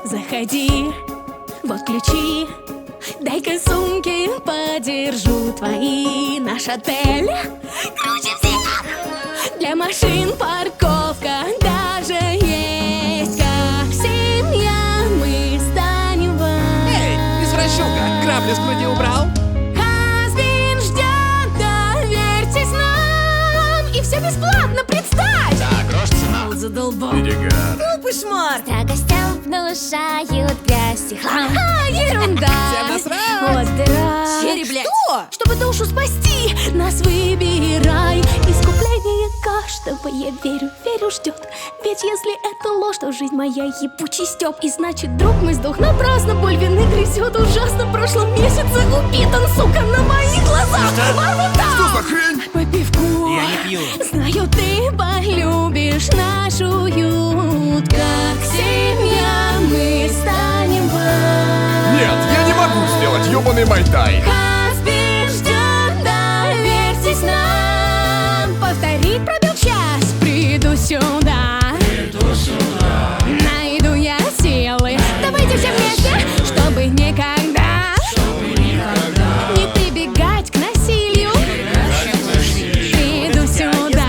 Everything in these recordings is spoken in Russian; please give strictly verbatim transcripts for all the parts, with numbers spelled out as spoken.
Заходи, вот ключи, дай-ка сумки подержу твои. Наш отель круче всех. Для машин парковка даже есть. Как семья мы станем вам. Эй, извращуга, грабли с груди убрал? Хазбин ждет, доверьтесь нам. И все бесплатно, представь. Да, грош цена. Задолбал. Перегар. Глупый шмар. Гостям внушают грязь и хлам. А, ерунда. Всем насрать. Вот дыра. Черри, блядь. Что? Чтобы душу спасти, нас выбирай. Искупление каждого, я верю, верю, ждет. Ведь если это ложь, то жизнь моя ебучий стёб. И значит, друг мой сдох напрасно. Боль вины грызет ужасно. В прошлом месяце убит он, сука, на моих глазах. Что за хрень? По пивку. Я не пью. Знаю, ты полюбишь наш уют. Как семья мы станем вам. Нет, я не могу сделать ёбаный майтай. Хазбин ждет, доверьтесь нам. Повторить пробел час. Приду сюда. Приду сюда. Найду я силы. Давайте все вместе, чтобы никогда, чтобы никогда не прибегать к насилию. Приду сюда.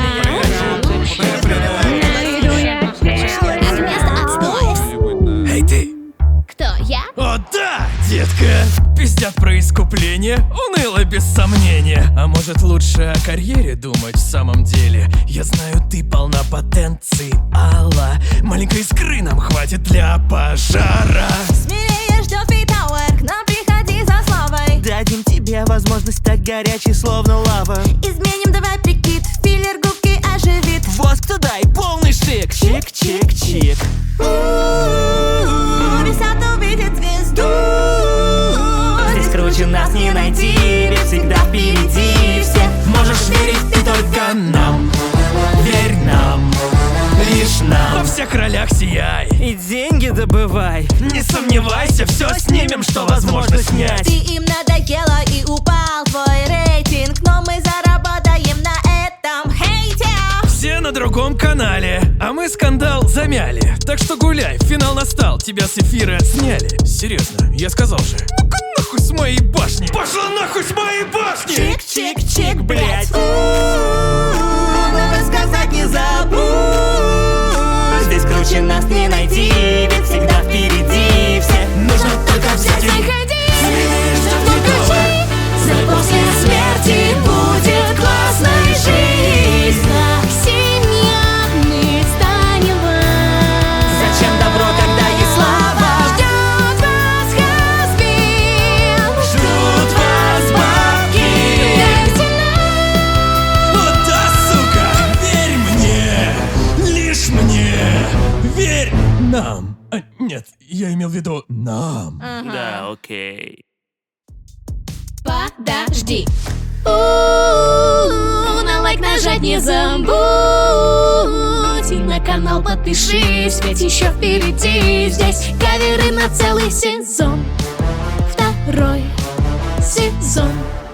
Найду я силы. Это место отстой. Эй ты! Кто я? О да, детка! Пиздят про искупление, уныло без сомнения. А может лучше о карьере думать в самом деле? Я знаю, ты полна потенциала. Маленькой искры нам хватит для пожара. Смелее ждет Фитауэр, к нам приходи за славой. Дадим тебе возможность стать горячей, словно лава. Изменим, давай прикид, филлер губки оживит. Воск туда и полный шик. Чик-чик-чик. Висят, увидит звезду. Здесь круче нас не найти, ведь всегда впереди все. Можешь верить ты только нам. Верь нам, лишь нам. Во всех ролях сияй. И деньги добывай. Не сомневайся, все снимем, что возможно снять. Ты им надоело и упал твой рейтинг, но мы заработаем на этом хейте. Все на другом канале, а мы скандал замяли. Так что гуляй, финал настал, тебя с эфира сняли. Серьезно, я сказал же. Ну-ка нахуй с моей башни. Пошла нахуй с моей башни. Чик-чик-чик, блять. Надо сказать не забудь. Здесь круче нас не найти, ведь всегда впереди все. Нужно только взять и... Заходи. Ждёт За после смерти будет классная жизнь. Как семья мы станем вам. Зачем добро, когда есть слава? Ждет вас Хазбин. Ждут вас бабки. Доверьте нам. Вот да, сука, верь мне, лишь мне. Верь нам. А, нет, я имел в виду нам. Да, окей. Подожди. У-у-у, на лайк нажать не забудь. И на канал подпишись, ведь еще впереди здесь каверы на целый сезон. Второй сезон.